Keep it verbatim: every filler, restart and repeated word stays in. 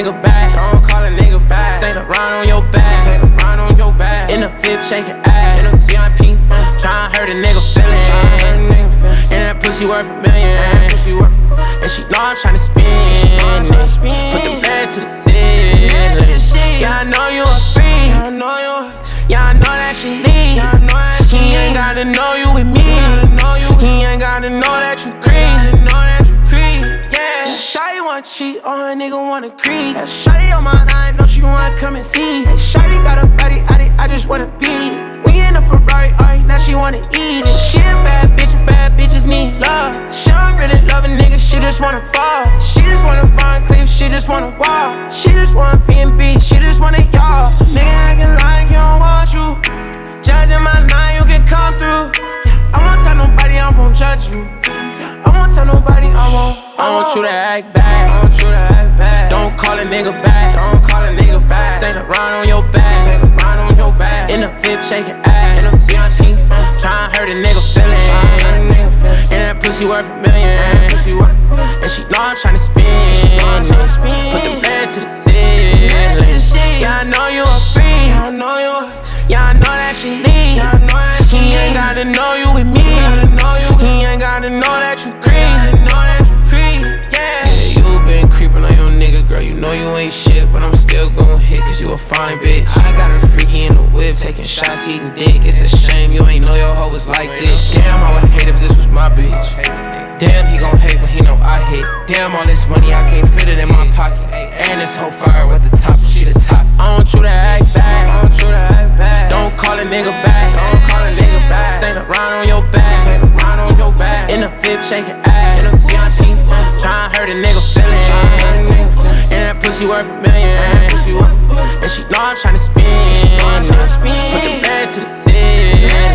nigga back. Don't call a nigga back. Saint Laurent on your back. Saint Laurent on your back. In the V I P shaking ass. In the V I P tryna hurt a nigga feelings. And that pussy worth a million. And she know I'm tryna spin it. Put the bands to the ceiling. Yeah, I know you a freak. Yeah, I know that she leave. He ain't gotta know you with me. He ain't gotta know that you creep. Yeah, shawty wanna cheat, oh her nigga wanna creep. Yeah, shawty on my line, know she wanna come and see. Hey, shawty got a body, I, I just wanna beat it. We in a Ferrari, alright, now she wanna eat it. She a bad bitch, bad bitches need love. She don't really love a nigga, she just wanna fall. She just wanna Von Cleef, she just wanna walk. She just wanna B and B, she just wanna y'all. Nigga acting like he don't want you. Judging my line, you can come through. Yeah, I won't tell nobody, I won't judge you. Yeah, I won't tell nobody, I won't. I want you to act bad. I want you to act bad. Don't call a nigga back. Don't call a nigga back. Saint Laurent on your back. Saint Laurent on your back. In the V I P shaking ass. In the V I P tryna hurt a nigga feelings. And that pussy worth a million. And she know I'm tryna spin it. Put the bands to the ceiling. Yeah, I know you a freak. Yeah, I know that she leave. He ain't gotta know you with me. He ain't gotta know that you creep. Yeah, you been creepin' on your nigga, girl. You know you ain't shit, but I'm still gon' hit, cause you a fine bitch. I got a freaky in the whip, taking shots, eating dick. It's a shame you ain't know your hoe was like this. Damn, I would hate if this was my bitch. Damn, he gon' hate when he know I hit. Damn, all this money, I can't fit it in my pocket. And this whole fire with the top, so she the top. I want you to act bad. I want you to act bad. Don't call a nigga back. Don't call a nigga back. Saint Laurent on your back. Saint Laurent on your back. In the V I P shaking ass. In the V I P tryna hurt a nigga feelings. And that pussy worth a million. And she know I'm tryna spin it. Put the bands to the ceiling.